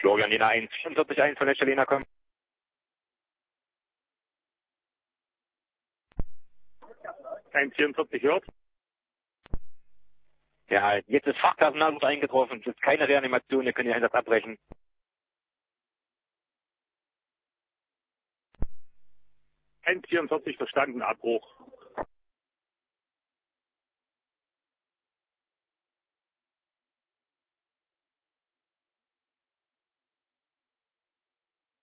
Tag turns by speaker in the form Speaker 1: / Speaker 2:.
Speaker 1: Florian Lena 144 von der Lena kommen.
Speaker 2: 144 hört.
Speaker 1: Ja, jetzt ist Fachpersonal eingetroffen. Es ist keine Reanimation, ihr könnt den Einsatz abbrechen.
Speaker 2: 144 verstanden, Abbruch.